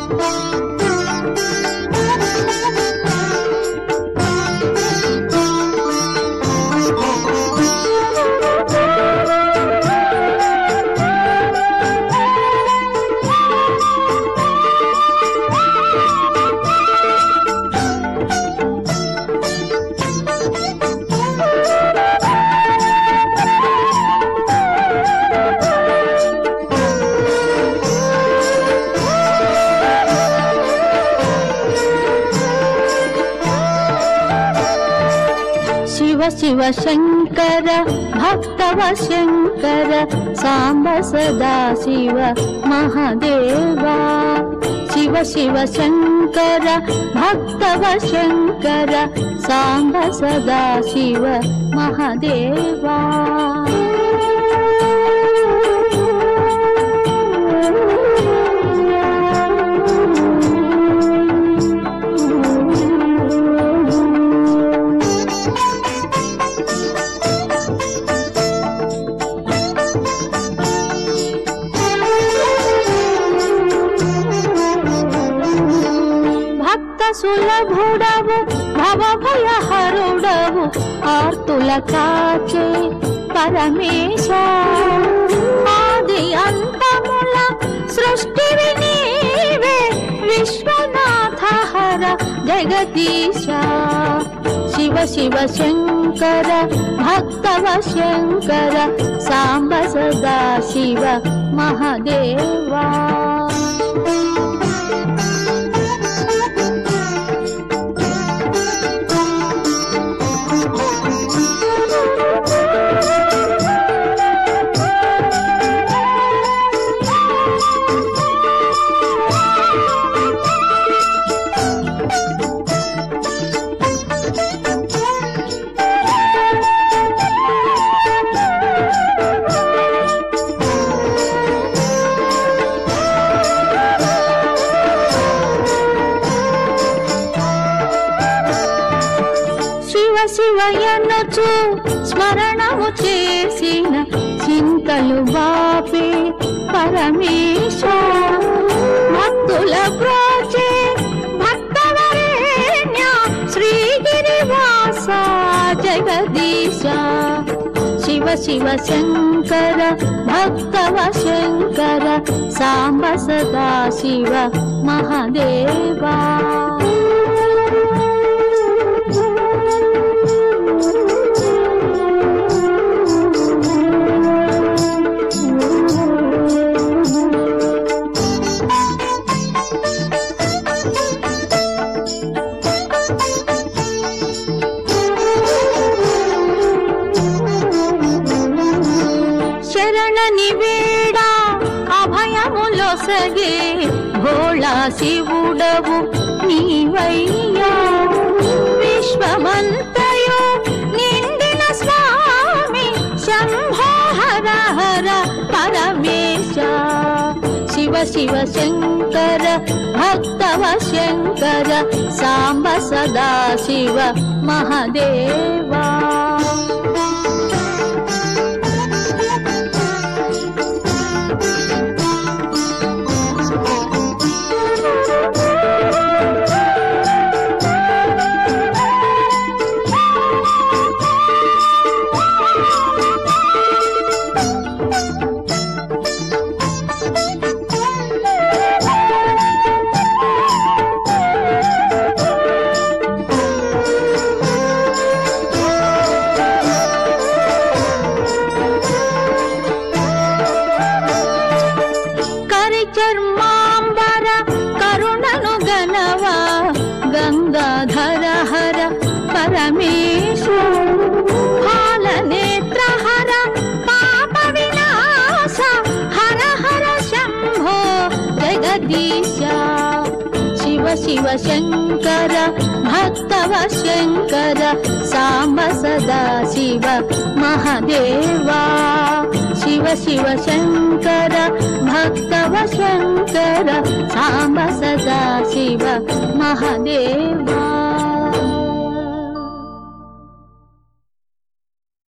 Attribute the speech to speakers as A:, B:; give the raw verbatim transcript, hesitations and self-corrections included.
A: शिव शंकर भक्तव शंकर सांब सदा शिव महादेवा। शिव शिव शंकर भक्तव शंकर सांब सदा शिव महादेवा। సులభుడవు భవ భయ హరుడవు ఆర్తుల కాచే పరమేశ। ఆది అంతముల సృష్టివి నీవే విశ్వనాథ హర జగదీశ। శివ శివ శంకర భక్తవ శంకర సాంబ సదా శివ మహాదేవా। శివయనుచు స్మరణము చేసిన చింతలు బాపే పరమేశ। భక్తుల బ్రోచే భక్తవరేణ్య శ్రీగిరివాస జగదీశ। శివ శివ శంకర భక్తవ శంకర సాంబ సదా శివ మహాదేవా। సగే భోళా శివుడవు నీవయ్యా। విశ్వమంతయు నిండిన స్వామి శంభో హర హర పరమేశ। శివ శివ శంకర భక్తవ శంకర సాంబ సదా శివ మహాదేవా। చర్మాంబర కరుణను గణవా గంగాధర హర పరమేశ। హాల నేత్ర హర పాప వినాశ హర హర శంభో జగదీశ। శివ శివ శంకర భక్తవ శంకర సాంబ సదా శివ మహాదేవా। శివ శివ శంకర భక్తవ శంకర సాంబ సదా శివ మహాదేవా।